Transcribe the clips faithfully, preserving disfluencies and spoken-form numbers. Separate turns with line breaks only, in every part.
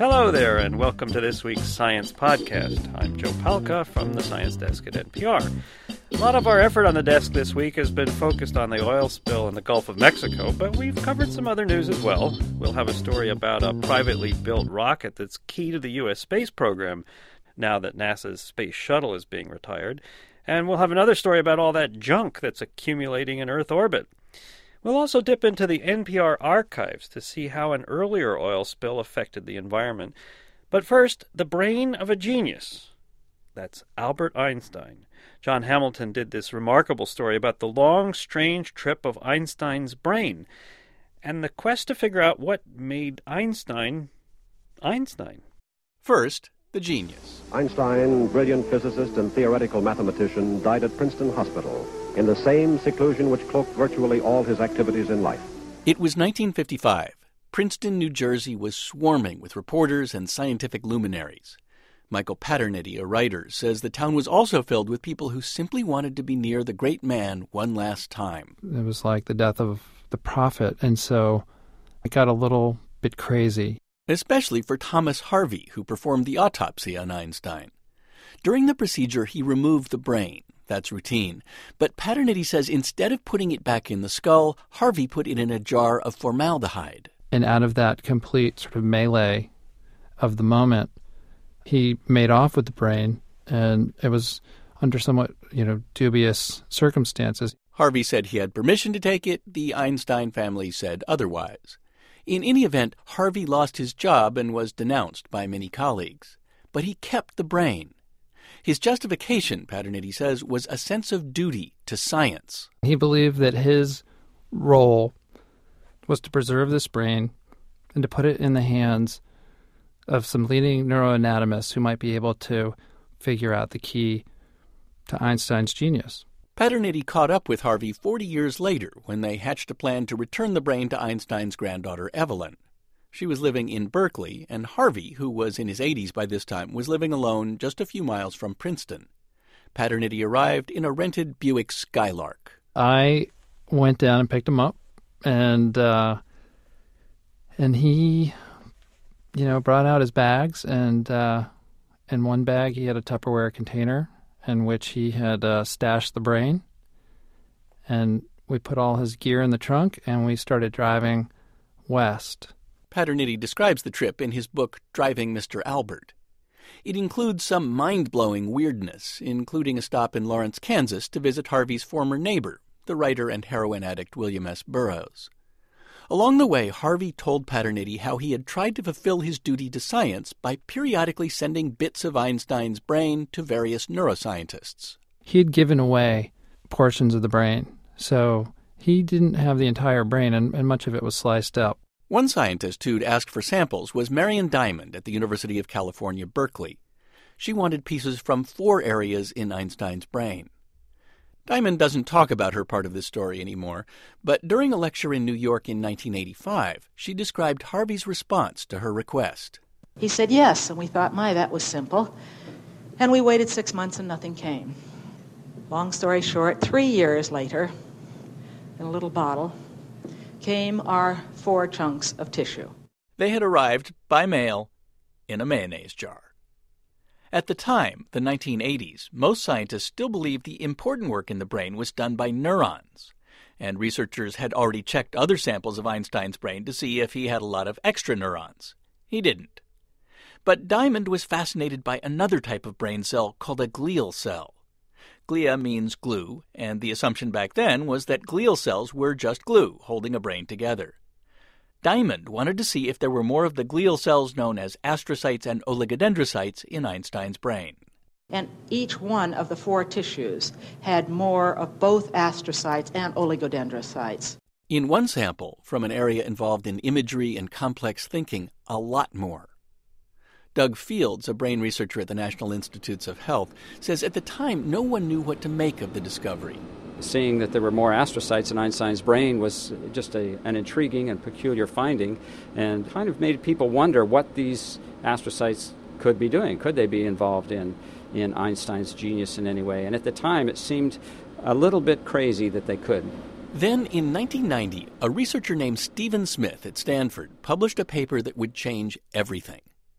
Hello there, and welcome to this week's Science Podcast. I'm Joe Palca from the Science Desk at N P R. A lot of our effort on the desk this week has been focused on the oil spill in the Gulf of Mexico, but we've covered some other news as well. We'll have a story about a privately built rocket that's key to the U S space program now that NASA's space shuttle is being retired. And we'll have another story about all that junk that's accumulating in Earth orbit. We'll also dip into the N P R archives to see how an earlier oil spill affected the environment. But first, the brain of a genius. That's Albert Einstein. John Hamilton did this remarkable story about the long, strange trip of Einstein's brain and the quest to figure out what made Einstein Einstein.
First, the genius.
Einstein, brilliant physicist and theoretical mathematician, died at Princeton Hospital in the same seclusion which cloaked virtually all his activities in life.
It was nineteen fifty-five. Princeton, New Jersey was swarming with reporters and scientific luminaries. Michael Paternity, a writer, says the town was also filled with people who simply wanted to be near the great man one last time.
It was like the death of the prophet, and so it got a little bit crazy.
Especially for Thomas Harvey, who performed the autopsy on Einstein. During the procedure, he removed the brain. That's routine. But Paternity says instead of putting it back in the skull, Harvey put it in a jar of formaldehyde.
And out of that complete sort of melee of the moment, he made off with the brain, and it was under somewhat, you know, dubious circumstances.
Harvey said he had permission to take it. The Einstein family said otherwise. In any event, Harvey lost his job and was denounced by many colleagues. But he kept the brain. His justification, Paternity says, was a sense of duty to science.
He believed that his role was to preserve this brain and to put it in the hands of some leading neuroanatomists who might be able to figure out the key to Einstein's genius.
Paternity caught up with Harvey forty years later when they hatched a plan to return the brain to Einstein's granddaughter Evelyn. She was living in Berkeley, and Harvey, who was in his eighties by this time, was living alone just a few miles from Princeton. Paternity arrived in a rented Buick Skylark.
I went down and picked him up, and uh, and he, you know, brought out his bags, and uh, in one bag he had a Tupperware container in which he had uh, stashed the brain, and we put all his gear in the trunk, and we started driving west.
Paternity describes the trip in his book, Driving Mister Albert. It includes some mind-blowing weirdness, including a stop in Lawrence, Kansas, to visit Harvey's former neighbor, the writer and heroin addict William S. Burroughs. Along the way, Harvey told Paternity how he had tried to fulfill his duty to science by periodically sending bits of Einstein's brain to various neuroscientists.
He had given away portions of the brain, so he didn't have the entire brain, and, and much of it was sliced up.
One scientist who'd asked for samples was Marion Diamond at the University of California, Berkeley. She wanted pieces from four areas in Einstein's brain. Diamond doesn't talk about her part of this story anymore, but during a lecture in New York in nineteen eighty-five, she described Harvey's response to her request.
He said yes, and we thought, my, that was simple. And we waited six months and nothing came. Long story short, three years later, in a little bottle, came our four chunks of tissue.
They had arrived by mail in a mayonnaise jar. At the time, the nineteen eighties, most scientists still believed the important work in the brain was done by neurons, and researchers had already checked other samples of Einstein's brain to see if he had a lot of extra neurons. He didn't. But Diamond was fascinated by another type of brain cell called a glial cell. Glia means glue, and the assumption back then was that glial cells were just glue, holding a brain together. Diamond wanted to see if there were more of the glial cells known as astrocytes and oligodendrocytes in Einstein's brain.
And each one of the four tissues had more of both astrocytes and oligodendrocytes.
In one sample, from an area involved in imagery and complex thinking, a lot more. Doug Fields, a brain researcher at the National Institutes of Health, says at the time no one knew what to make of the discovery.
Seeing that there were more astrocytes in Einstein's brain was just a, an intriguing and peculiar finding, and kind of made people wonder what these astrocytes could be doing. Could they be involved in, in Einstein's genius in any way? And at the time it seemed a little bit crazy that they could.
Then, in nineteen ninety, a researcher named Stephen Smith at Stanford published a paper that would change everything.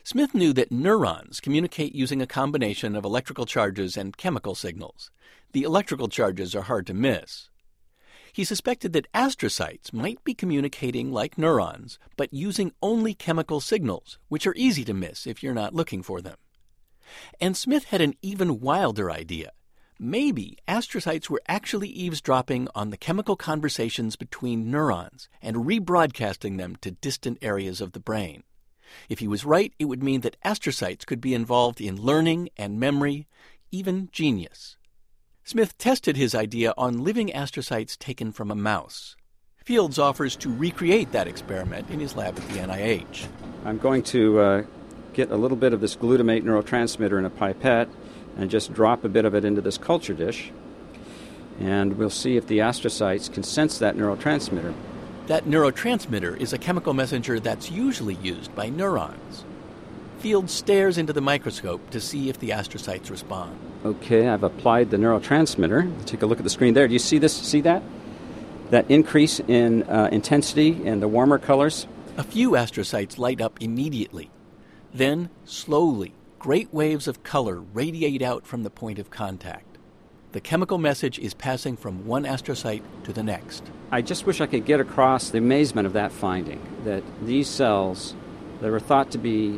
Smith knew that neurons communicate using a combination of electrical charges and chemical signals. The electrical charges are hard to miss. He suspected that astrocytes might be communicating like neurons, but using only chemical signals, which are easy to miss if you're not looking for them. And Smith had an even wilder idea. Maybe astrocytes were actually eavesdropping on the chemical conversations between neurons and rebroadcasting them to distant areas of the brain. If he was right, it would mean that astrocytes could be involved in learning and memory, even genius. Smith tested his idea on living astrocytes taken from a mouse. Fields offers to recreate that experiment in his lab at the N I H.
I'm going to uh, get a little bit of this glutamate neurotransmitter in a pipette and just drop a bit of it into this culture dish, and we'll see if the astrocytes can sense that neurotransmitter.
That neurotransmitter is a chemical messenger that's usually used by neurons. Fields stares into the microscope to see if the astrocytes respond.
Okay, I've applied the neurotransmitter. Take a look at the screen there. Do you see this? See that? That increase in uh, intensity and the warmer colors?
A few astrocytes light up immediately. Then, slowly, great waves of color radiate out from the point of contact. The chemical message is passing from one astrocyte to the next.
I just wish I could get across the amazement of that finding, that these cells that were thought to be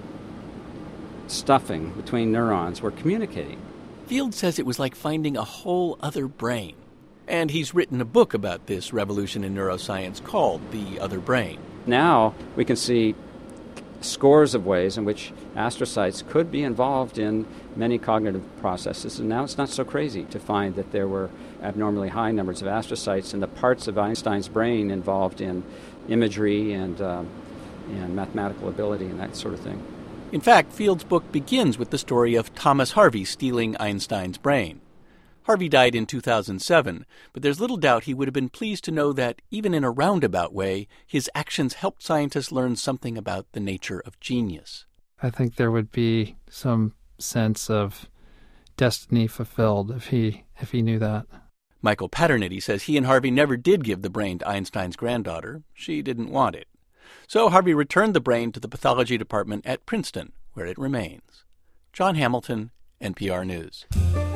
stuffing between neurons were communicating.
Fields says it was like finding a whole other brain. And he's written a book about this revolution in neuroscience called The Other Brain.
Now we can see scores of ways in which astrocytes could be involved in many cognitive processes, and now it's not so crazy to find that there were abnormally high numbers of astrocytes in the parts of Einstein's brain involved in imagery and, um, and mathematical ability and that sort of thing.
In fact, Fields' book begins with the story of Thomas Harvey stealing Einstein's brain. Harvey died in two thousand seven, but there's little doubt he would have been pleased to know that, even in a roundabout way, his actions helped scientists learn something about the nature of genius.
I think there would be some sense of destiny fulfilled if he if he knew that.
Michael Paternity says he and Harvey never did give the brain to Einstein's granddaughter. She didn't want it. So Harvey returned the brain to the pathology department at Princeton, where it remains. John Hamilton, N P R News.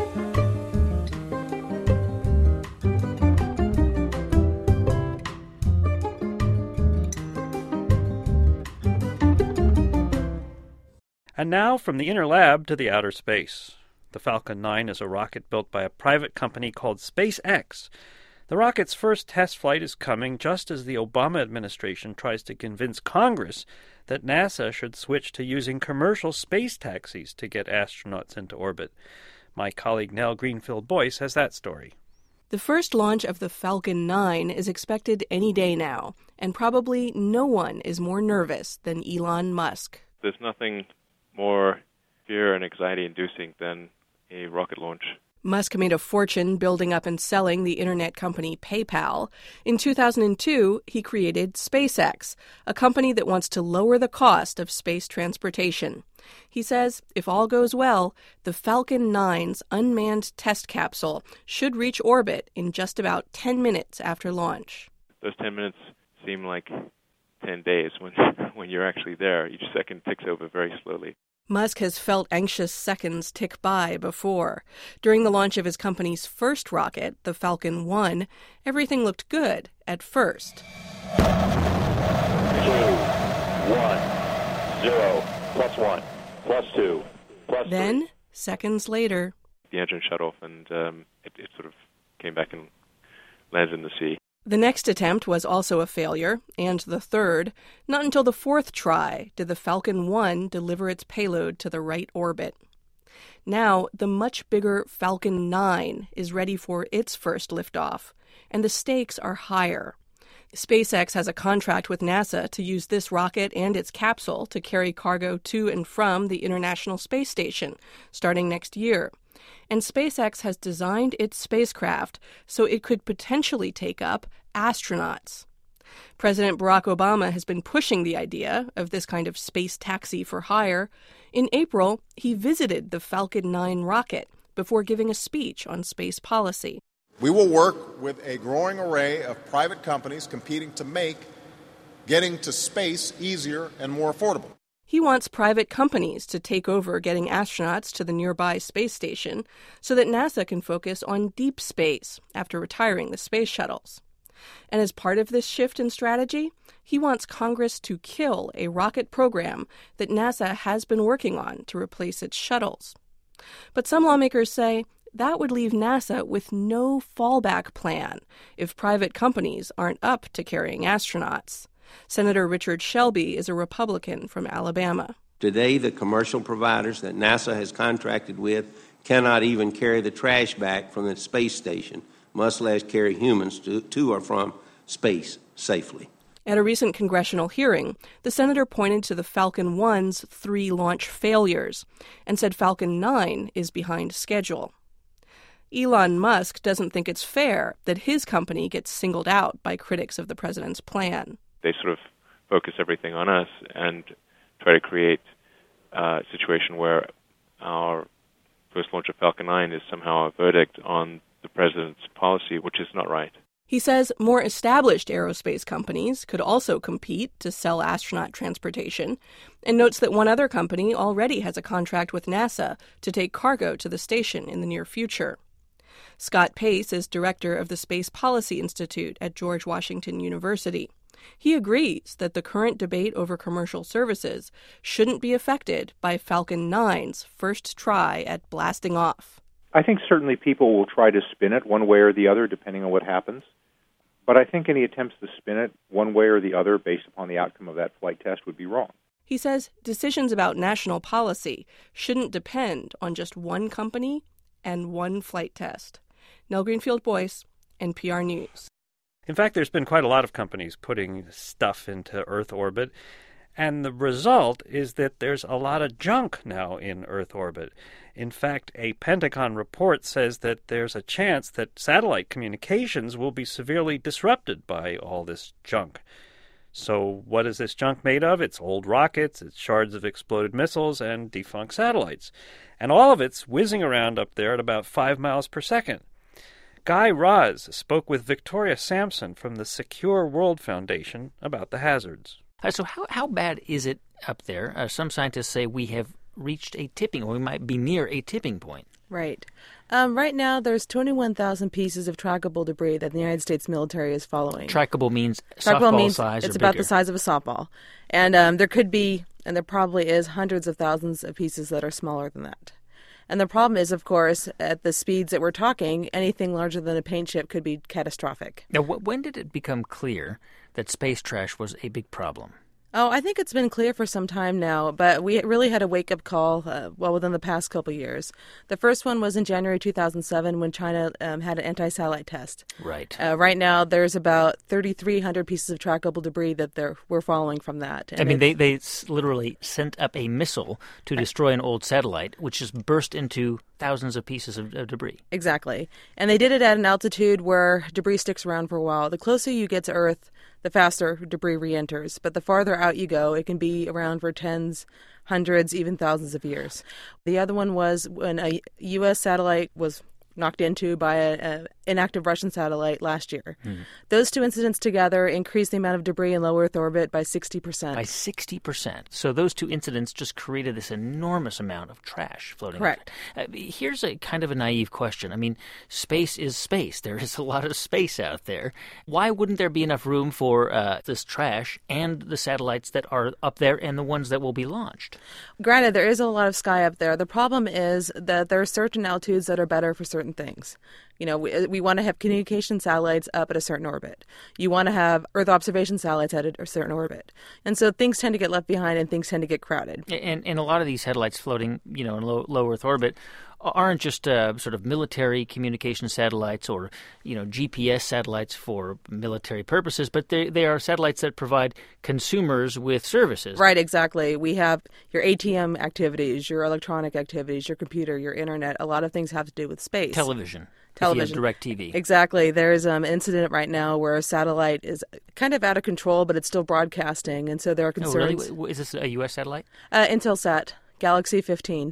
And now from the inner lab to the outer space. The Falcon nine is a rocket built by a private company called SpaceX. The rocket's first test flight is coming just as the Obama administration tries to convince Congress that NASA should switch to using commercial space taxis to get astronauts into orbit. My colleague Nell Greenfield-Boyce has that story.
The first launch of the Falcon nine is expected any day now, and probably no one is more nervous than Elon Musk.
There's nothing more fear and anxiety-inducing than a rocket launch.
Musk made a fortune building up and selling the internet company PayPal. In two thousand two, he created SpaceX, a company that wants to lower the cost of space transportation. He says, if all goes well, the Falcon nine's unmanned test capsule should reach orbit in just about ten minutes after launch.
Those ten minutes seem like ten days when when you're actually there. Each second ticks over very slowly.
Musk has felt anxious seconds tick by before. During the launch of his company's first rocket, the Falcon one, everything looked good at first.
Two, one, zero, plus one, plus two, plus
Then,
three.
seconds later,
the engine shut off and um, it, it sort of came back and landed in the sea.
The next attempt was also a failure, and the third. Not until the fourth try did the Falcon one deliver its payload to the right orbit. Now, the much bigger Falcon nine is ready for its first liftoff, and the stakes are higher. SpaceX has a contract with NASA to use this rocket and its capsule to carry cargo to and from the International Space Station, starting next year. And SpaceX has designed its spacecraft so it could potentially take up astronauts. President Barack Obama has been pushing the idea of this kind of space taxi for hire. In April, he visited the Falcon nine rocket before giving a speech on space policy.
We will work with a growing array of private companies competing to make getting to space easier and more affordable.
He wants private companies to take over getting astronauts to the nearby space station so that NASA can focus on deep space after retiring the space shuttles. And as part of this shift in strategy, he wants Congress to kill a rocket program that NASA has been working on to replace its shuttles. But some lawmakers say that would leave NASA with no fallback plan if private companies aren't up to carrying astronauts. Senator Richard Shelby is a Republican from Alabama.
Today, the commercial providers that NASA has contracted with cannot even carry the trash back from the space station, much less carry humans to, to or from space safely.
At a recent congressional hearing, the senator pointed to the Falcon one's three launch failures and said Falcon nine is behind schedule. Elon Musk doesn't think it's fair that his company gets singled out by critics of the president's plan.
They sort of focus everything on us and try to create a situation where our first launch of Falcon nine is somehow a verdict on the president's policy, which is not right.
He says more established aerospace companies could also compete to sell astronaut transportation, and notes that one other company already has a contract with NASA to take cargo to the station in the near future. Scott Pace is director of the Space Policy Institute at George Washington University. He agrees that the current debate over commercial services shouldn't be affected by Falcon nine's first try at blasting off.
I think certainly people will try to spin it one way or the other, depending on what happens. But I think any attempts to spin it one way or the other based upon the outcome of that flight test would be wrong.
He says decisions about national policy shouldn't depend on just one company and one flight test. Nell Greenfield-Boyce, N P R News.
In fact, there's been quite a lot of companies putting stuff into Earth orbit, and the result is that there's a lot of junk now in Earth orbit. In fact, a Pentagon report says that there's a chance that satellite communications will be severely disrupted by all this junk. So what is this junk made of? It's old rockets, it's shards of exploded missiles, and defunct satellites. And all of it's whizzing around up there at about five miles per second. Guy Raz spoke with Victoria Sampson from the Secure World Foundation about the hazards.
Uh, so how, how bad is it up there? Uh, some scientists say we have reached a tipping, or we might be near a tipping point.
Right. Um, right now, there's twenty-one thousand pieces of trackable debris that the United States military is following.
Trackable means
trackable
softball
means
size
it's
or
about
bigger.
the size of a softball. And um, there could be, and there probably is, hundreds of thousands of pieces that are smaller than that. And the problem is, of course, at the speeds that we're talking, anything larger than a paint chip could be catastrophic.
Now, wh- when did it become clear that space trash was a big problem?
Oh, I think it's been clear for some time now, but we really had a wake-up call, uh, well, within the past couple of years. The first one was in January two thousand seven when China um, had an anti-satellite test.
Right.
Uh, right now, there's about thirty-three hundred pieces of trackable debris that they're, we're following from that. And
I mean, they, they s- literally sent up a missile to destroy an old satellite, which just burst into thousands of pieces of, of debris.
Exactly. And they did it at an altitude where debris sticks around for a while. The closer you get to Earth, the faster debris re-enters. But the farther out you go, it can be around for tens, hundreds, even thousands of years. The other one was when a U S satellite was knocked into by an inactive Russian satellite last year. Hmm. Those two incidents together increased the amount of debris in low Earth orbit by sixty percent.
By sixty percent. So those two incidents just created this enormous amount of trash floating around.
Correct.
Uh, here's a kind of a naive question. I mean, space is space. There is a lot of space out there. Why wouldn't there be enough room for uh, this trash and the satellites that are up there and the ones that will be launched?
Granted, there is a lot of sky up there. The problem is that there are certain altitudes that are better for certain things. You know, we, we want to have communication satellites up at a certain orbit. You want to have Earth observation satellites at a certain orbit. And so things tend to get left behind and things tend to get crowded.
And, and a lot of these satellites floating, you know, in low, low Earth orbit aren't just uh, sort of military communication satellites or, you know, G P S satellites for military purposes, but they, they are satellites that provide consumers with services.
Right, exactly. We have your A T M activities, your electronic activities, your computer, your internet. A lot of things have to do with space.
Television.
Television.
Direct T V.
Exactly. There's um, an incident right now where a satellite is kind of out of control, but it's still broadcasting, and so there are concerns.
Oh, really? Is this a U S satellite?
Uh, Intelsat, Galaxy fifteen.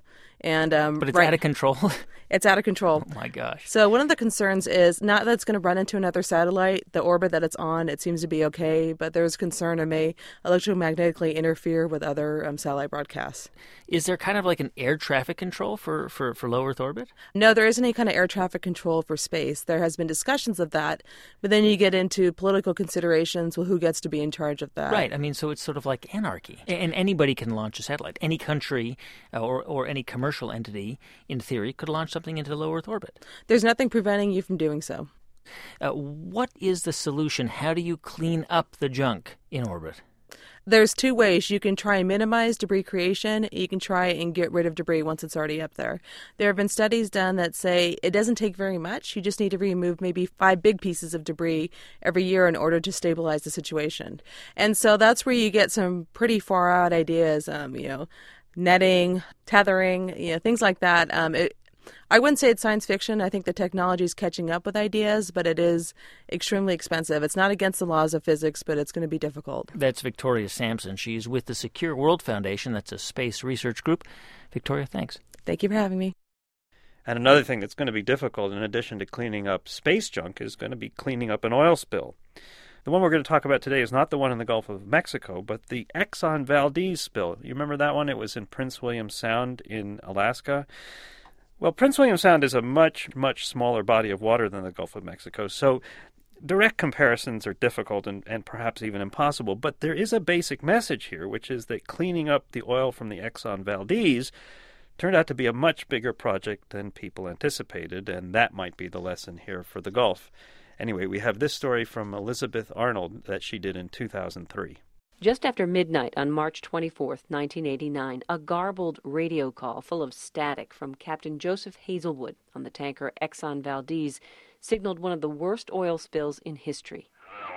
And um,
But it's
right,
out of control?
It's out of control.
Oh, my gosh.
So one of the concerns is not that it's going to run into another satellite. The orbit that it's on, it seems to be okay, but there's concern it may electromagnetically interfere with other um, satellite broadcasts.
Is there kind of like an air traffic control for, for, for low Earth orbit?
No, there isn't any kind of air traffic control for space. There has been discussions of that, but then you get into political considerations. Well, who gets to be in charge of that?
Right. I mean, so it's sort of like anarchy. And anybody can launch a satellite. Any country or, or any commercial entity, in theory, could launch something into low Earth orbit.
There's nothing preventing you from doing so.
Uh, what is the solution? How do you clean up the junk in orbit?
There's two ways. You can try and minimize debris creation. You can try and get rid of debris once it's already up there. There have been studies done that say it doesn't take very much. You just need to remove maybe five big pieces of debris every year in order to stabilize the situation. And so that's where you get some pretty far out ideas, um, you know, netting, tethering, you know, things like that. Um, it, I wouldn't say it's science fiction. I think the technology is catching up with ideas, but it is extremely expensive. It's not against the laws of physics, but it's going to be difficult.
That's Victoria Sampson. She's with the Secure World Foundation. That's a space research group. Victoria, thanks.
Thank you for having me.
And another thing that's going to be difficult, in addition to cleaning up space junk, is going to be cleaning up an oil spill. The one we're going to talk about today is not the one in the Gulf of Mexico, but the Exxon Valdez spill. You remember that one? It was in Prince William Sound in Alaska. Well, Prince William Sound is a much, much smaller body of water than the Gulf of Mexico, so direct comparisons are difficult and, and perhaps even impossible. But there is a basic message here, which is that cleaning up the oil from the Exxon Valdez turned out to be a much bigger project than people anticipated, and that might be the lesson here for the Gulf. Anyway, we have this story from Elizabeth Arnold that she did in two thousand three.
Just after midnight on March twenty-fourth, nineteen eighty-nine, a garbled radio call full of static from Captain Joseph Hazelwood on the tanker Exxon Valdez signaled one of the worst oil spills in history.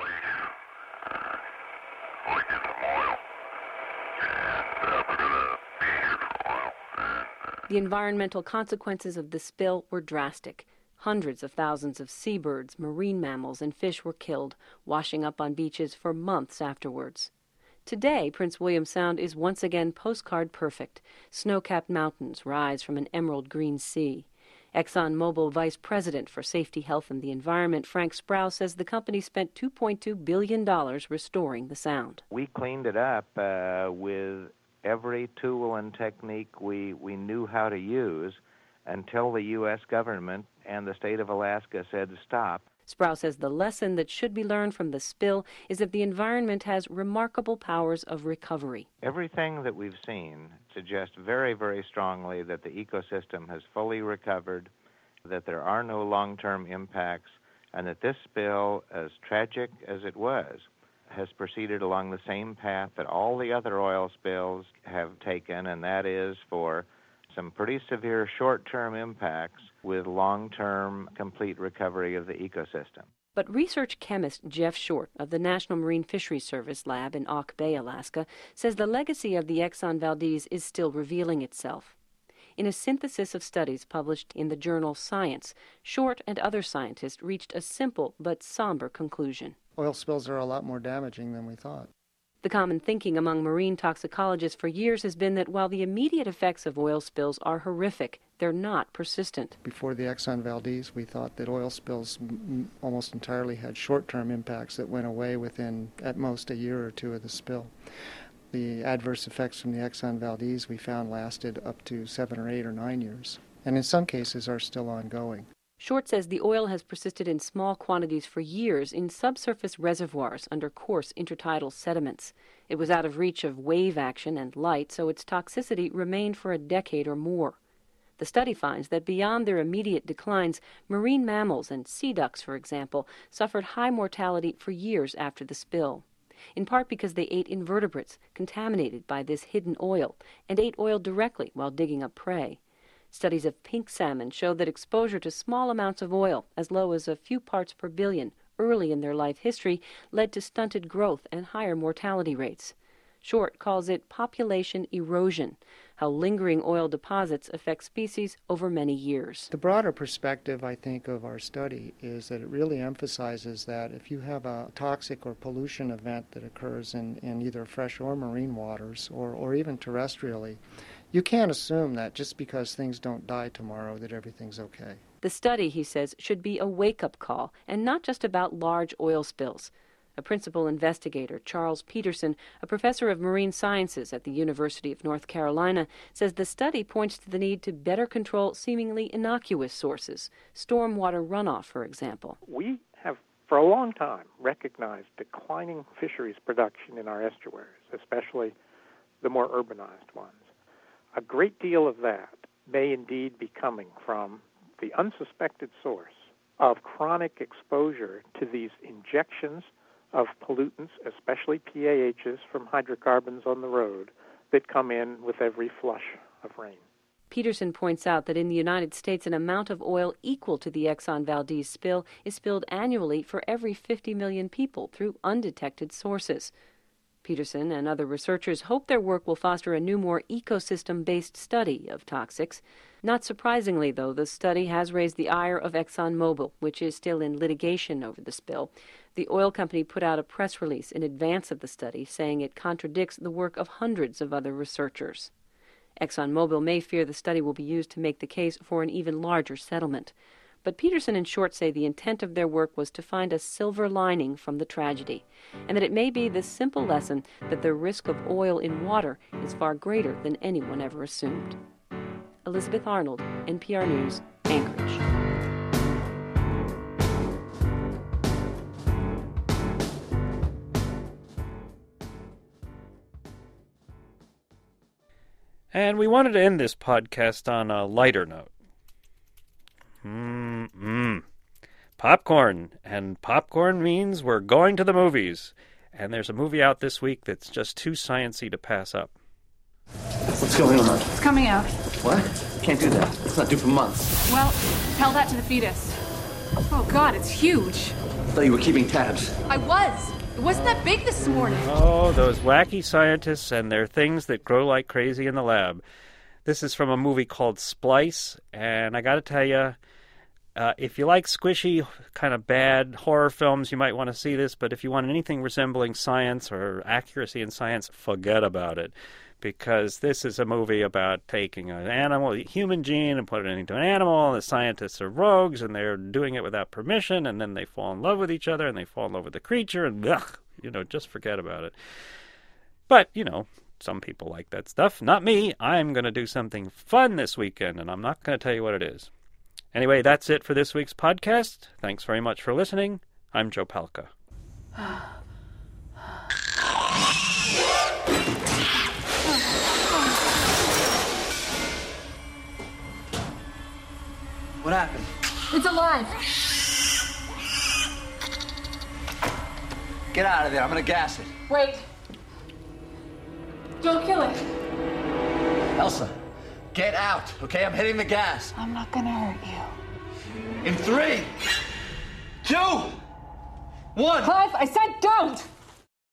The environmental consequences of the spill were drastic. Hundreds of thousands of seabirds, marine mammals, and fish were killed, washing up on beaches for months afterwards. Today, Prince William Sound is once again postcard perfect. Snow-capped mountains rise from an emerald green sea. ExxonMobil Vice President for Safety, Health, and the Environment, Frank Sprouse, says the company spent two point two billion dollars restoring the Sound.
We cleaned it up uh, with every tool and technique we, we knew how to use until the U S government and the state of Alaska said stop.
Sprouse says the lesson that should be learned from the spill is that the environment has remarkable powers of recovery.
Everything that we've seen suggests very, very strongly that the ecosystem has fully recovered, that there are no long-term impacts, and that this spill, as tragic as it was, has proceeded along the same path that all the other oil spills have taken, and that is for some pretty severe short-term impacts with long-term complete recovery of the ecosystem.
But research chemist Jeff Short of the National Marine Fisheries Service lab in Auk Bay, Alaska, says the legacy of the Exxon Valdez is still revealing itself. In a synthesis of studies published in the journal Science, Short and other scientists reached a simple but somber conclusion.
Oil spills are a lot more damaging than we thought.
The common thinking among marine toxicologists for years has been that while the immediate effects of oil spills are horrific, they're not persistent.
Before the Exxon Valdez, we thought that oil spills m- almost entirely had short-term impacts that went away within at most a year or two of the spill. The adverse effects from the Exxon Valdez we found lasted up to seven or eight or nine years, and in some cases are still ongoing.
Short says the oil has persisted in small quantities for years in subsurface reservoirs under coarse intertidal sediments. It was out of reach of wave action and light, so its toxicity remained for a decade or more. The study finds that beyond their immediate declines, marine mammals and sea ducks, for example, suffered high mortality for years after the spill, in part because they ate invertebrates contaminated by this hidden oil and ate oil directly while digging up prey. Studies of pink salmon show that exposure to small amounts of oil, as low as a few parts per billion, early in their life history, led to stunted growth and higher mortality rates. Short calls it population erosion, how lingering oil deposits affect species over many years.
The broader perspective, I think, of our study is that it really emphasizes that if you have a toxic or pollution event that occurs in, in either fresh or marine waters, or, or even terrestrially, you can't assume that just because things don't die tomorrow that everything's okay.
The study, he says, should be a wake-up call and not just about large oil spills. A principal investigator, Charles Peterson, a professor of marine sciences at the University of North Carolina, says the study points to the need to better control seemingly innocuous sources, stormwater runoff, for example.
We have, for a long time, recognized declining fisheries production in our estuaries, especially the more urbanized ones. A great deal of that may indeed be coming from the unsuspected source of chronic exposure to these injections of pollutants, especially P A Hs from hydrocarbons on the road, that come in with every flush of rain.
Peterson points out that in the United States, an amount of oil equal to the Exxon Valdez spill is spilled annually for every fifty million people through undetected sources. Peterson and other researchers hope their work will foster a new, more ecosystem-based study of toxics. Not surprisingly, though, the study has raised the ire of ExxonMobil, which is still in litigation over the spill. The oil company put out a press release in advance of the study saying it contradicts the work of hundreds of other researchers. ExxonMobil may fear the study will be used to make the case for an even larger settlement. But Peterson and Short say the intent of their work was to find a silver lining from the tragedy, and that it may be this simple lesson that the risk of oil in water is far greater than anyone ever assumed. Elizabeth Arnold, N P R News, Anchorage.
And we wanted to end this podcast on a lighter note. Mm-mm. Popcorn. And popcorn means we're going to the movies. And there's a movie out this week that's just too sciencey to pass up.
What's going on?
It's coming out.
What? Can't do that. It's not due for months.
Well, tell that to the fetus. Oh, God, it's huge.
I thought you were keeping tabs.
I was. It wasn't that big this morning.
Oh, those wacky scientists and their things that grow like crazy in the lab. This is from a movie called Splice, and I gotta tell you, uh, if you like squishy, kind of bad horror films, you might want to see this, but if you want anything resembling science or accuracy in science, forget about it. Because this is a movie about taking an animal, a human gene, and putting it into an animal, and the scientists are rogues, and they're doing it without permission, and then they fall in love with each other, and they fall in love with the creature, and ugh, you know, just forget about it. But, you know, some people like that stuff. Not me. I'm going to do something fun this weekend, and I'm not going to tell you what it is. Anyway, that's it for this week's podcast. Thanks very much for listening. I'm Joe Palca.
What happened?
It's alive.
Get out of there. I'm gonna gas it.
Wait. Don't kill it.
Elsa, get out, okay? I'm hitting the gas.
I'm not gonna hurt you.
In three, two, one.
Clive, I said don't!